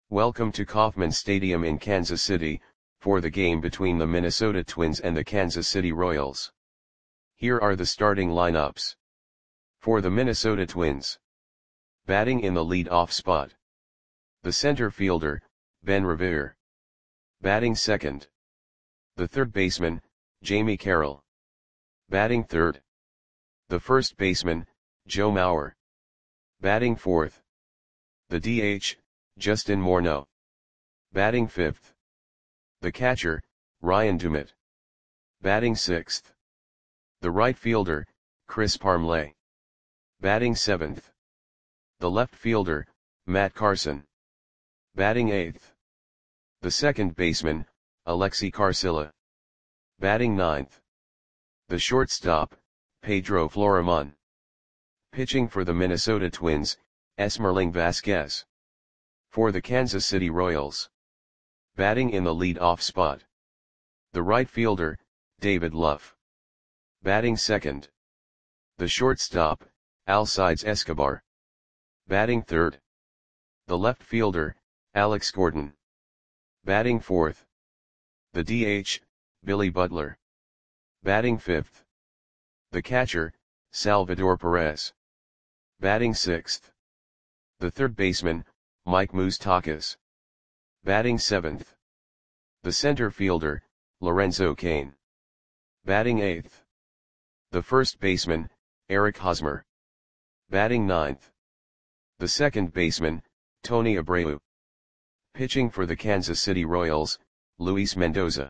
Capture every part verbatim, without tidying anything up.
Welcome to Kauffman Stadium in Kansas City, for the game between the Minnesota Twins and the Kansas City Royals. Here are the starting lineups. For the Minnesota Twins. Batting in the lead-off spot. The center fielder, Ben Revere. Batting second. The third baseman, Jamie Carroll. Batting third. The first baseman, Joe Mauer. Batting fourth. The D H, Justin Morneau. Batting fifth. The catcher, Ryan Doumit. Batting sixth. The right fielder, Chris Parmelee. Batting seventh. The left fielder, Matt Carson. Batting eighth. The second baseman, Alexi Carcilla. Batting ninth. The shortstop, Pedro Florimon. Pitching for the Minnesota Twins, Esmerling Vasquez. For the Kansas City Royals. Batting in the lead-off spot. The right fielder, David Luff. Batting second. The shortstop, Alcides Escobar. Batting third. The left fielder, Alex Gordon. Batting fourth. The D H, Billy Butler. Batting fifth. The catcher, Salvador Perez. Batting sixth. The third baseman, Mike Moustakas. Batting seventh. The center fielder, Lorenzo Cain. Batting eighth. The first baseman, Eric Hosmer. Batting ninth. The second baseman, Tony Abreu. Pitching for the Kansas City Royals, Luis Mendoza.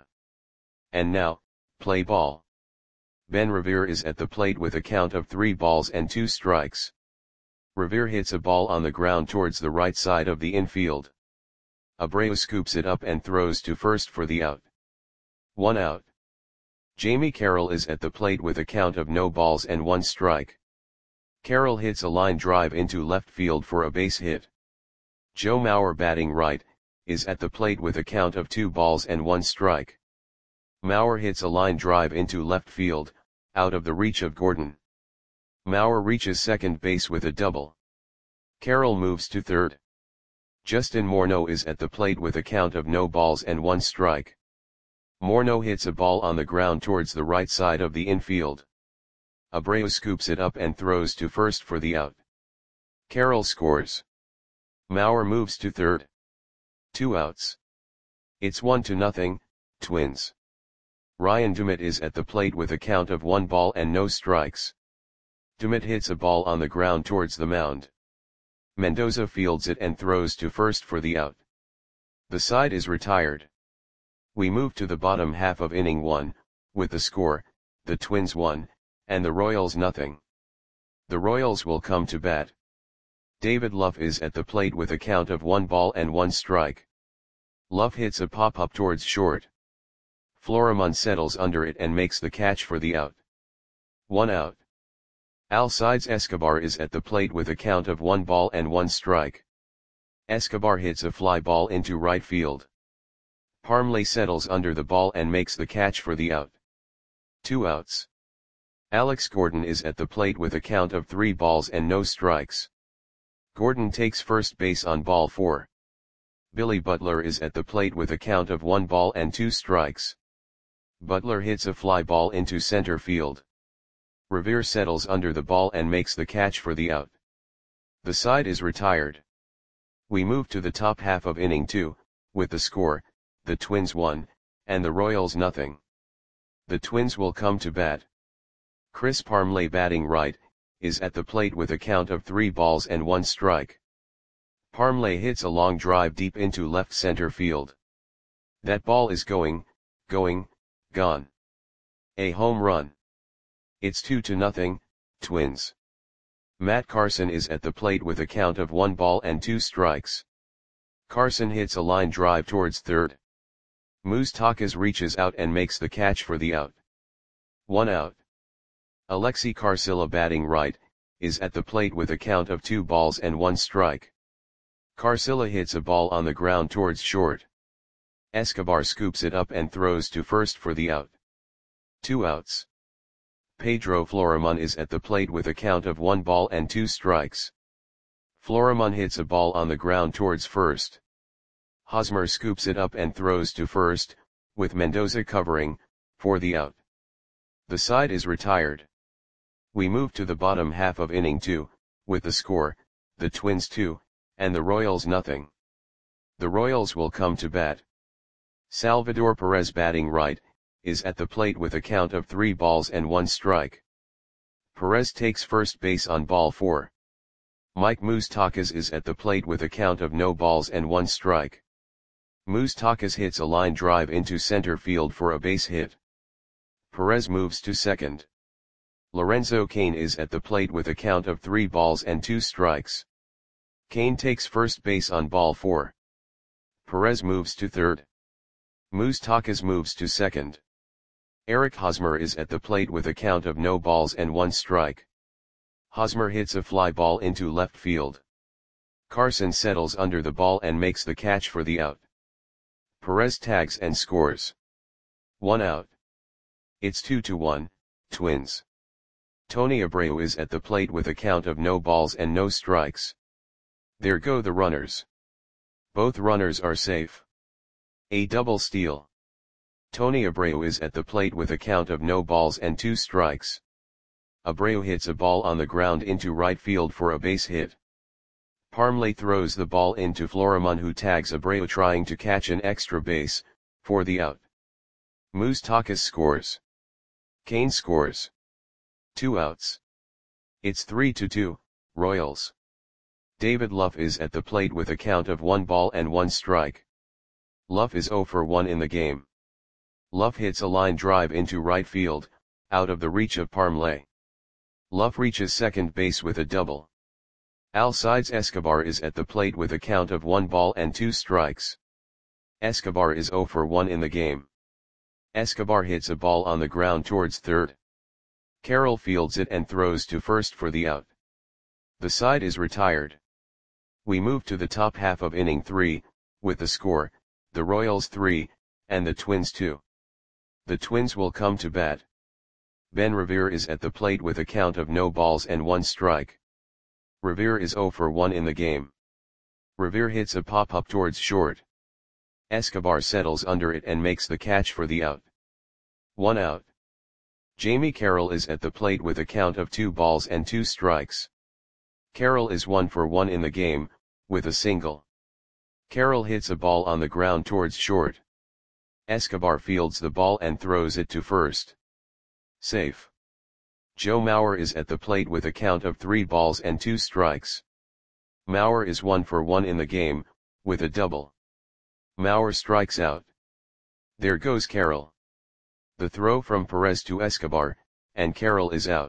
And now, play ball. Ben Revere is at the plate with a count of three balls and two strikes. Revere hits a ball on the ground towards the right side of the infield. Abreu scoops it up and throws to first for the out. One out. Jamie Carroll is at the plate with a count of no balls and one strike. Carroll hits a line drive into left field for a base hit. Joe Mauer, batting right, is at the plate with a count of two balls and one strike. Mauer hits a line drive into left field, out of the reach of Gordon. Mauer reaches second base with a double. Carroll moves to third. Justin Morneau is at the plate with a count of no balls and one strike. Morneau hits a ball on the ground towards the right side of the infield. Abreu scoops it up and throws to first for the out. Carroll scores. Mauer moves to third. Two outs. It's one to nothing, Twins. Ryan Doumit is at the plate with a count of one ball and no strikes. Doumit hits a ball on the ground towards the mound. Mendoza fields it and throws to first for the out. The side is retired. We move to the bottom half of inning one, with the score, the Twins one, and the Royals nothing. The Royals will come to bat. David Luff is at the plate with a count of one ball and one strike. Luff hits a pop-up towards short. Florimon settles under it and makes the catch for the out. One out. Alcides Escobar is at the plate with a count of one ball and one strike. Escobar hits a fly ball into right field. Parmelee settles under the ball and makes the catch for the out. Two outs. Alex Gordon is at the plate with a count of three balls and no strikes. Gordon takes first base on ball four. Billy Butler is at the plate with a count of one ball and two strikes. Butler hits a fly ball into center field. Revere settles under the ball and makes the catch for the out. The side is retired. We move to the top half of inning two, with the score, the Twins one, and the Royals nothing. The Twins will come to bat. Chris Parmelee, batting right, is at the plate with a count of three balls and one strike. Parmelee hits a long drive deep into left center field. That ball is going, going, gone. A home run. It's two to nothing, Twins. Matt Carson is at the plate with a count of one ball and two strikes. Carson hits a line drive towards third. Moustakas reaches out and makes the catch for the out. One out. Alexi Carcilla, batting right, is at the plate with a count of two balls and one strike. Carcilla hits a ball on the ground towards short. Escobar scoops it up and throws to first for the out. Two outs. Pedro Florimon is at the plate with a count of one ball and two strikes. Florimon hits a ball on the ground towards first. Hosmer scoops it up and throws to first, with Mendoza covering, for the out. The side is retired. We move to the bottom half of inning two, with the score, the Twins two, and the Royals nothing. The Royals will come to bat. Salvador Perez, batting right, is at the plate with a count of three balls and one strike. Perez takes first base on ball four. Mike Moustakas is at the plate with a count of no balls and one strike. Moustakas hits a line drive into center field for a base hit. Perez moves to second. Lorenzo Cain is at the plate with a count of three balls and two strikes. Cain takes first base on ball four. Perez moves to third. Moustakas moves to second. Eric Hosmer is at the plate with a count of no balls and one strike. Hosmer hits a fly ball into left field. Carson settles under the ball and makes the catch for the out. Perez tags and scores. One out. It's two to one, Twins. Tony Abreu is at the plate with a count of no balls and no strikes. There go the runners. Both runners are safe. A double steal. Tony Abreu is at the plate with a count of no balls and two strikes. Abreu hits a ball on the ground into right field for a base hit. Parmley throws the ball into Florimon, who tags Abreu trying to catch an extra base, for the out. Moustakas scores. Cain scores. Two outs. It's three to two, Royals. David Luff is at the plate with a count of one ball and one strike. Luff is oh for one in the game. Luff hits a line drive into right field, out of the reach of Parmley. Luff reaches second base with a double. Alcides Escobar is at the plate with a count of one ball and two strikes. Escobar is oh for one in the game. Escobar hits a ball on the ground towards third. Carroll fields it and throws to first for the out. The side is retired. We move to the top half of inning three, with the score, the Royals three, and the Twins two. The Twins will come to bat. Ben Revere is at the plate with a count of no balls and one strike. Revere is oh for one in the game. Revere hits a pop-up towards short. Escobar settles under it and makes the catch for the out. One out. Jamie Carroll is at the plate with a count of two balls and two strikes. Carroll is one for one in the game, with a single. Carroll hits a ball on the ground towards short. Escobar fields the ball and throws it to first. Safe. Joe Mauer is at the plate with a count of three balls and two strikes. Mauer is one for one in the game, with a double. Mauer strikes out. There goes Carroll. The throw from Perez to Escobar, and Carroll is out.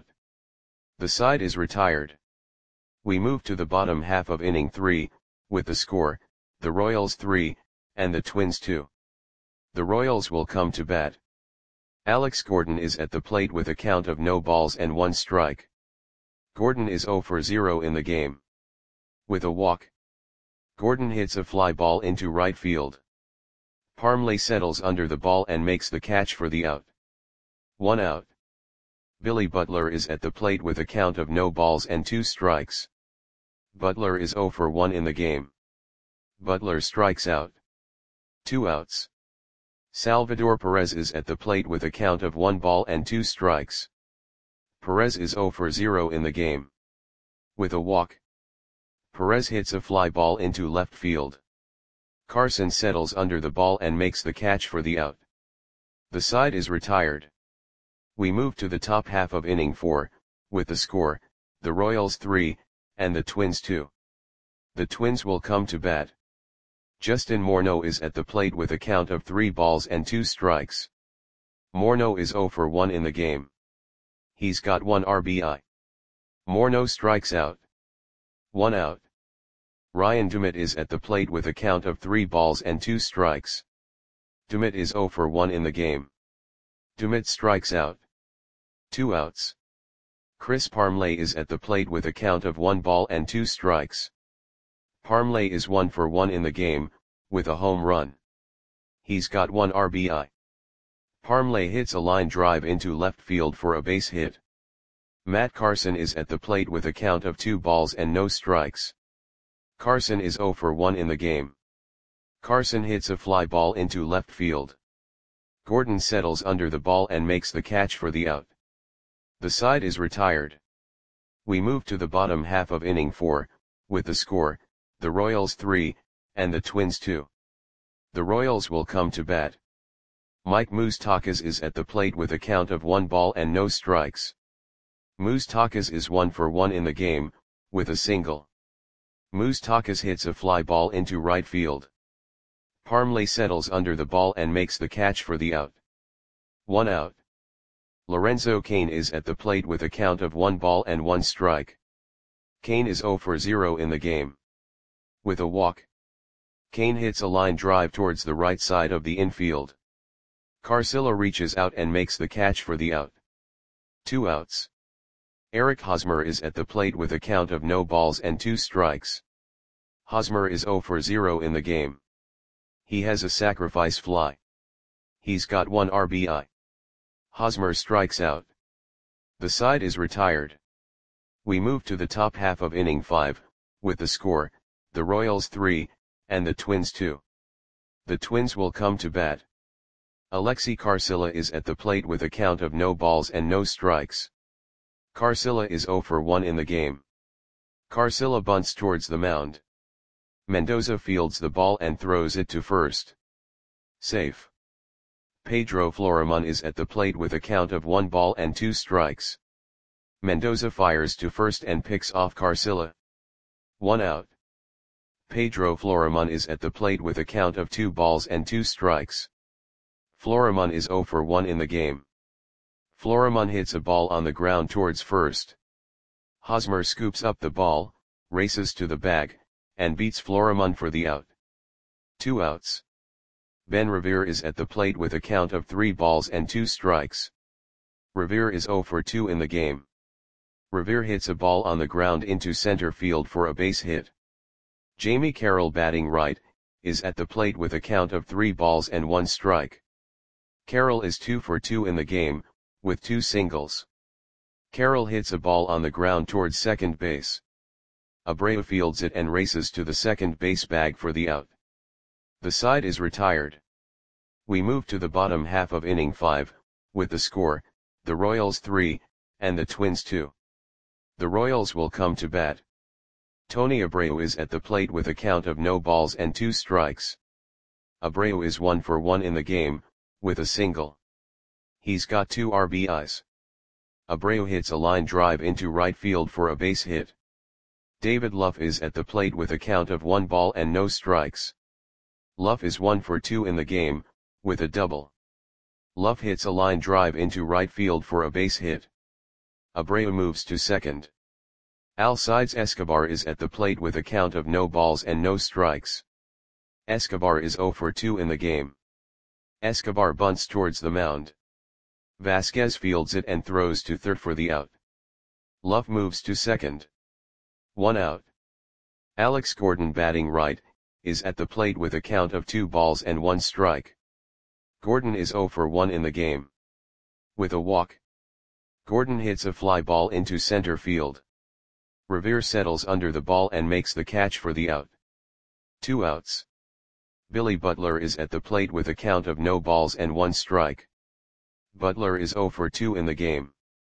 The side is retired. We move to the bottom half of inning three, with the score, the Royals three, and the Twins two. The Royals will come to bat. Alex Gordon is at the plate with a count of no balls and one strike. Gordon is oh for zero in the game. With a walk. Gordon hits a fly ball into right field. Parmley settles under the ball and makes the catch for the out. One out. Billy Butler is at the plate with a count of no balls and two strikes. Butler is oh for one in the game. Butler strikes out. Two outs. Salvador Perez is at the plate with a count of one ball and two strikes. Perez is oh for zero in the game. With a walk. Perez hits a fly ball into left field. Carson settles under the ball and makes the catch for the out. The side is retired. We move to the top half of inning four, with the score, the Royals three, and the Twins two. The Twins will come to bat. Justin Morneau is at the plate with a count of three balls and two strikes. Morneau is oh for one in the game. He's got one R B I. Morneau strikes out. One out. Ryan Dumit is at the plate with a count of three balls and two strikes. Dumit is oh for one in the game. Dumit strikes out. Two outs. Chris Parmley is at the plate with a count of one ball and two strikes. Parmley is one for one in the game, with a home run. He's got one R B I. Parmley hits a line drive into left field for a base hit. Matt Carson is at the plate with a count of two balls and no strikes. Carson is oh for one in the game. Carson hits a fly ball into left field. Gordon settles under the ball and makes the catch for the out. The side is retired. We move to the bottom half of inning four, with the score, the Royals three, and the Twins two. The Royals will come to bat. Mike Moustakas is at the plate with a count of one ball and no strikes. Moustakas is one for one in the game, with a single. Moustakas hits a fly ball into right field. Parmley settles under the ball and makes the catch for the out. One out. Lorenzo Cain is at the plate with a count of one ball and one strike. Cain is zero for zero in the game. With a walk. Cain hits a line drive towards the right side of the infield. Carcillo reaches out and makes the catch for the out. Two outs. Eric Hosmer is at the plate with a count of no balls and two strikes. Hosmer is zero for zero in the game. He has a sacrifice fly. He's got one R B I. Hosmer strikes out. The side is retired. We move to the top half of inning five, with the score, the Royals three, and the Twins two. The Twins will come to bat. Alexi Carcillo is at the plate with a count of no balls and no strikes. Carcillo is zero for one in the game. Carcillo bunts towards the mound. Mendoza fields the ball and throws it to first. Safe. Pedro Florimon is at the plate with a count of one ball and two strikes. Mendoza fires to first and picks off Carcillo. One out. Pedro Florimon is at the plate with a count of two balls and two strikes. Florimon is zero for one in the game. Florimon hits a ball on the ground towards first. Hosmer scoops up the ball, races to the bag, and beats Florimon for the out. Two outs. Ben Revere is at the plate with a count of three balls and two strikes. Revere is zero for two in the game. Revere hits a ball on the ground into center field for a base hit. Jamie Carroll, batting right, is at the plate with a count of three balls and one strike. Carroll is two for two in the game, with two singles. Carroll hits a ball on the ground towards second base. Abreu fields it and races to the second base bag for the out. The side is retired. We move to the bottom half of inning five, with the score, the Royals three, and the Twins two. The Royals will come to bat. Tony Abreu is at the plate with a count of no balls and two strikes. Abreu is one for one in the game, with a single. He's got two R B Is. Abreu hits a line drive into right field for a base hit. David Luff is at the plate with a count of one ball and no strikes. Luff is one for two in the game, with a double. Luff hits a line drive into right field for a base hit. Abreu moves to second. Alcides Escobar is at the plate with a count of no balls and no strikes. Escobar is zero for two in the game. Escobar bunts towards the mound. Vasquez fields it and throws to third for the out. Luff moves to second. One out. Alex Gordon, batting right, is at the plate with a count of two balls and one strike. Gordon is zero for one in the game. With a walk. Gordon hits a fly ball into center field. Revere settles under the ball and makes the catch for the out. Two outs. Billy Butler is at the plate with a count of no balls and one strike. Butler is zero for two in the game.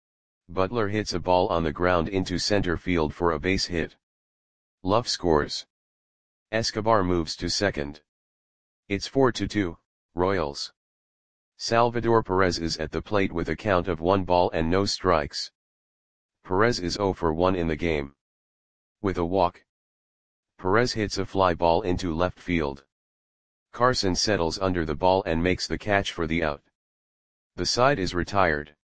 Butler hits a ball on the ground into center field for a base hit. Luff scores. Escobar moves to second. It's four to two, Royals. Salvador Perez is at the plate with a count of one ball and no strikes. Perez is zero for one in the game. With a walk. Perez hits a fly ball into left field. Carson settles under the ball and makes the catch for the out. The side is retired.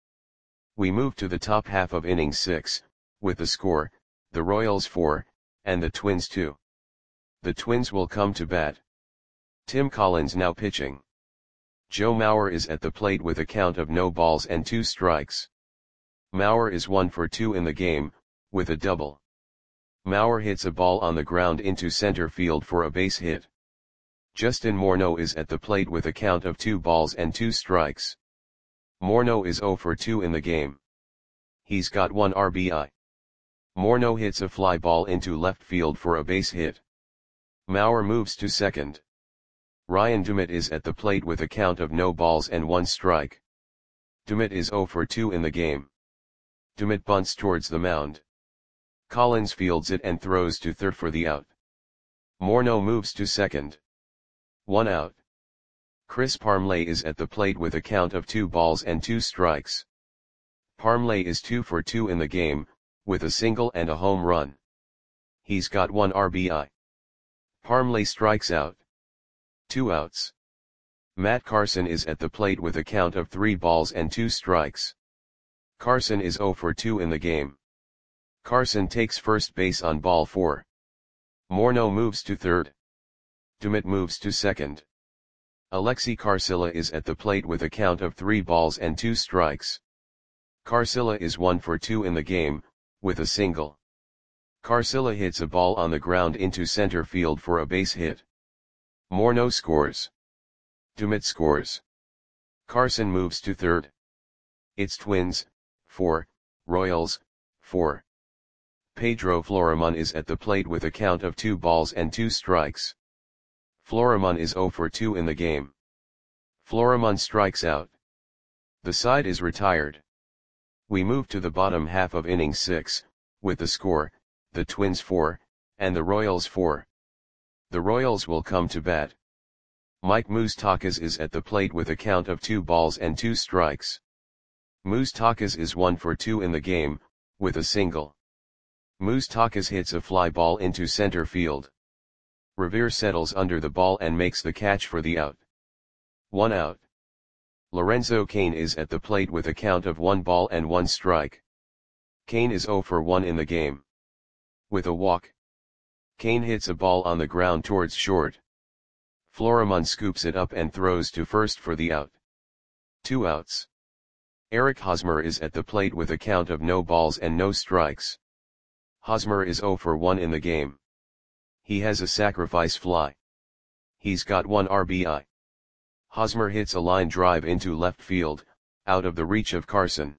We move to the top half of inning six, with the score, the Royals four, and the Twins two. The Twins will come to bat. Tim Collins now pitching. Joe Mauer is at the plate with a count of no balls and two strikes. Mauer is one for two in the game, with a double. Mauer hits a ball on the ground into center field for a base hit. Justin Morneau is at the plate with a count of two balls and two strikes. Morneau is zero for two in the game. He's got one R B I. Morneau hits a fly ball into left field for a base hit. Mauer moves to second. Ryan Dumit is at the plate with a count of no balls and one strike. Dumit is zero for two in the game. Dumit bunts towards the mound. Collins fields it and throws to third for the out. Morneau moves to second. One out. Chris Parmelee is at the plate with a count of two balls and two strikes. Parmelee is two for two in the game, with a single and a home run. He's got one R B I. Parmelee strikes out. Two outs. Matt Carson is at the plate with a count of three balls and two strikes. Carson is zero for two in the game. Carson takes first base on ball four. Morneau moves to third. Dumit moves to second. Alexi Carcilla is at the plate with a count of three balls and two strikes. Carcilla is one for two in the game, with a single. Carcilla hits a ball on the ground into center field for a base hit. Morneau scores. Dumit scores. Carson moves to third. It's Twins, four, Royals, four. Pedro Florimon is at the plate with a count of two balls and two strikes. Florimon is zero for two in the game. Florimon strikes out. The side is retired. We move to the bottom half of inning six, with the score, the Twins four, and the Royals four. The Royals will come to bat. Mike Moustakas is at the plate with a count of two balls and two strikes. Moustakas is one for two in the game, with a single. Moustakas hits a fly ball into center field. Revere settles under the ball and makes the catch for the out. One out. Lorenzo Cain is at the plate with a count of one ball and one strike. Cain is zero for one in the game. With a walk. Cain hits a ball on the ground towards short. Florimon scoops it up and throws to first for the out. Two outs. Eric Hosmer is at the plate with a count of no balls and no strikes. Hosmer is zero for one in the game. He has a sacrifice fly. He's got one R B I. Hosmer hits a line drive into left field, out of the reach of Carson.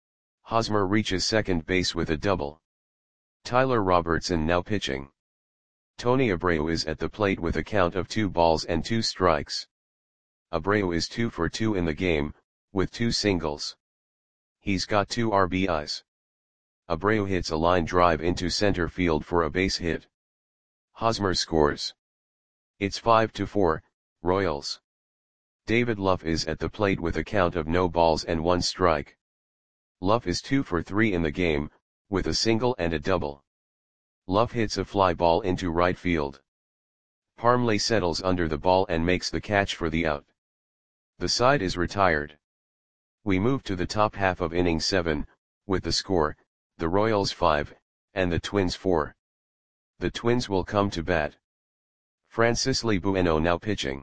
Hosmer reaches second base with a double. Tyler Robertson now pitching. Tony Abreu is at the plate with a count of two balls and two strikes. Abreu is two for two in the game, with two singles. He's got two R B Is. Abreu hits a line drive into center field for a base hit. Hosmer scores. It's five to four, Royals. David Luff is at the plate with a count of no balls and one strike. Luff is two for three in the game, with a single and a double. Luff hits a fly ball into right field. Parmelee settles under the ball and makes the catch for the out. The side is retired. We move to the top half of inning seven, with the score, the Royals five, and the Twins four. The Twins will come to bat. Francisly Bueno now pitching.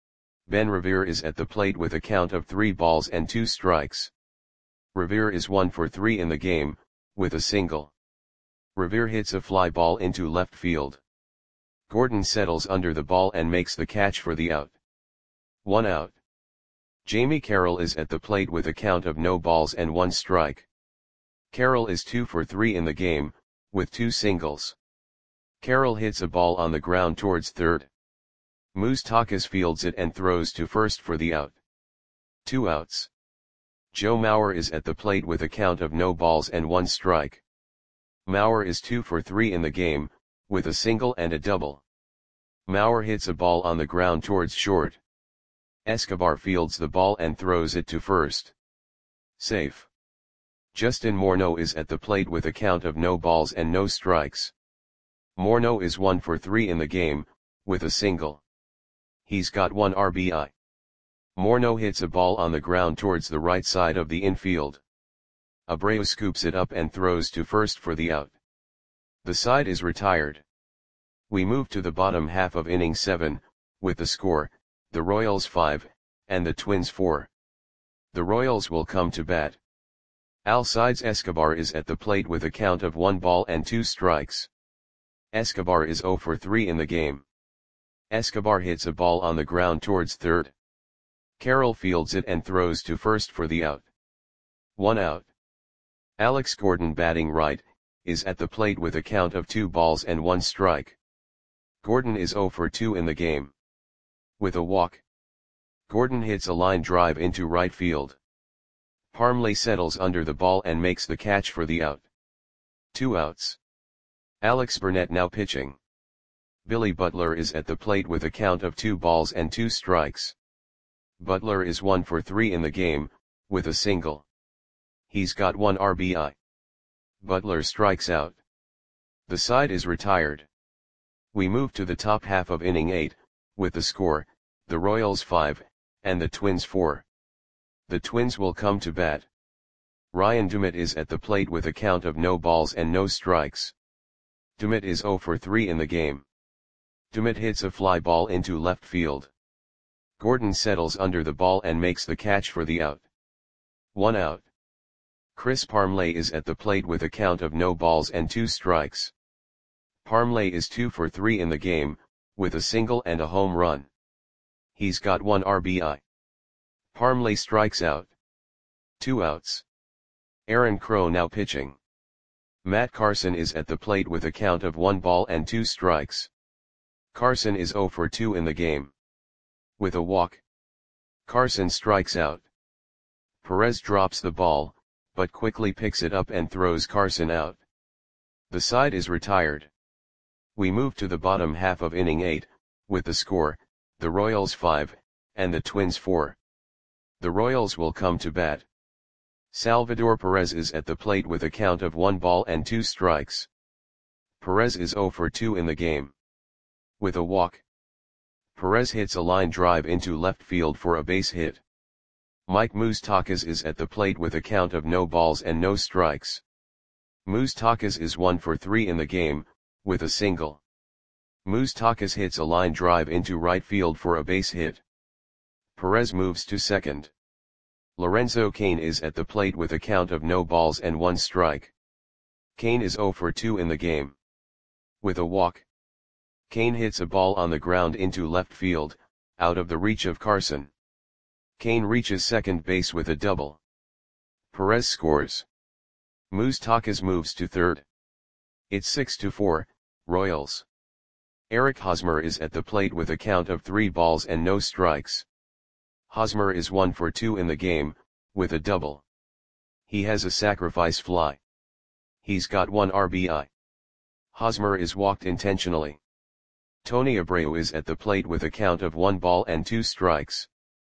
Ben Revere is at the plate with a count of three balls and two strikes. Revere is one for three in the game, with a single. Revere hits a fly ball into left field. Gordon settles under the ball and makes the catch for the out. One out. Jamie Carroll is at the plate with a count of no balls and one strike. Carroll is two for three in the game, with two singles. Carroll hits a ball on the ground towards third. Moustakas fields it and throws to first for the out. Two outs. Joe Mauer is at the plate with a count of no balls and one strike. Mauer is two for three in the game, with a single and a double. Mauer hits a ball on the ground towards short. Escobar fields the ball and throws it to first. Safe. Justin Morneau is at the plate with a count of no balls and no strikes. Morneau is one for three in the game, with a single. He's got one R B I. Morneau hits a ball on the ground towards the right side of the infield. Abreu scoops it up and throws to first for the out. The side is retired. We move to the bottom half of inning seven, with the score, the Royals five, and the Twins four. The Royals will come to bat. Alcides Escobar is at the plate with a count of one ball and two strikes. Escobar is zero for three in the game. Escobar hits a ball on the ground towards third. Carroll fields it and throws to first for the out. One out. Alex Gordon batting right, is at the plate with a count of two balls and one strike. Gordon is zero for two in the game. With a walk, Gordon hits a line drive into right field. Parmley settles under the ball and makes the catch for the out. Two outs. Alex Burnett now pitching. Billy Butler is at the plate with a count of two balls and two strikes. Butler is one for three in the game, with a single. He's got one R B I. Butler strikes out. The side is retired. We move to the top half of inning eight, with the score, the Royals five, and the Twins four. The Twins will come to bat. Ryan Dumit is at the plate with a count of no balls and no strikes. Dumit is zero for three in the game. Dumit hits a fly ball into left field. Gordon settles under the ball and makes the catch for the out. One out. Chris Parmley is at the plate with a count of no balls and two strikes. Parmley is two for three in the game, with a single and a home run. He's got one R B I. Parmley strikes out. Two outs. Aaron Crow now pitching. Matt Carson is at the plate with a count of one ball and two strikes. Carson is zero for two in the game. With a walk, Carson strikes out. Perez drops the ball, but quickly picks it up and throws Carson out. The side is retired. We move to the bottom half of inning eight, with the score, the Royals five, and the Twins four. The Royals will come to bat. Salvador Perez is at the plate with a count of one ball and two strikes. Perez is zero for two in the game. With a walk, Perez hits a line drive into left field for a base hit. Mike Moustakas is at the plate with a count of no balls and no strikes. Moustakas is one for three in the game, with a single. Moustakas hits a line drive into right field for a base hit. Perez moves to second. Lorenzo Cain is at the plate with a count of no balls and one strike. Cain is zero for two in the game. With a walk, Cain hits a ball on the ground into left field, out of the reach of Carson. Cain reaches second base with a double. Perez scores. Moustakas moves to third. It's six to four, Royals. Eric Hosmer is at the plate with a count of three balls and no strikes. Hosmer is one for two in the game, with a double. He has a sacrifice fly. He's got one R B I. Hosmer is walked intentionally. Tony Abreu is at the plate with a count of one ball and two strikes.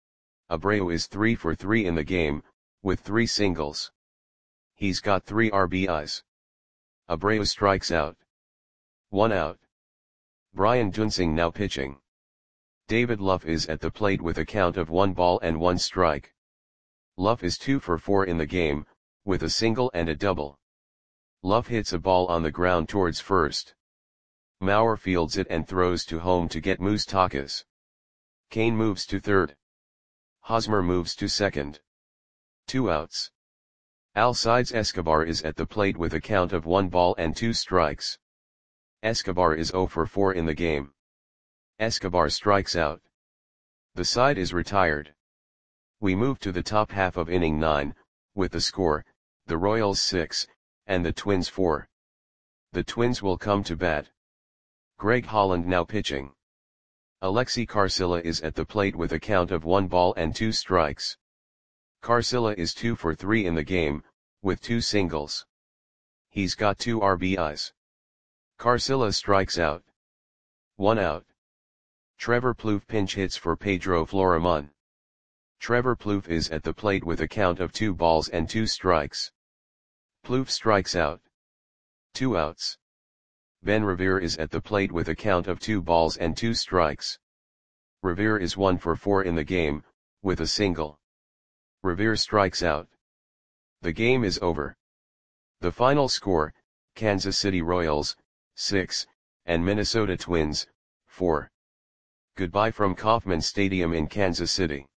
Abreu is three for three in the game, with three singles. He's got three R B Is. Abreu strikes out. One out. Brian Duensing now pitching. David Luff is at the plate with a count of one ball and one strike. Luff is two for four in the game, with a single and a double. Luff hits a ball on the ground towards first. Mauer fields it and throws to home to get Moustakas. Cain moves to third. Hosmer moves to second. Two outs. Alcides Escobar is at the plate with a count of one ball and two strikes. Escobar is zero for four in the game. Escobar strikes out. The side is retired. We move to the top half of inning nine, with the score, the Royals six, and the Twins four. The Twins will come to bat. Greg Holland now pitching. Alexi Carcilla is at the plate with a count of one ball and two strikes. Carcilla is two for three in the game, with two singles. He's got two R B Is. Carcilla strikes out. One out. Trevor Plouffe pinch hits for Pedro Florimon. Trevor Plouffe is at the plate with a count of two balls and two strikes. Plouffe strikes out. Two outs. Ben Revere is at the plate with a count of two balls and two strikes. Revere is one for four in the game, with a single. Revere strikes out. The game is over. The final score, Kansas City Royals, six, and Minnesota Twins, four. Goodbye from Kauffman Stadium in Kansas City.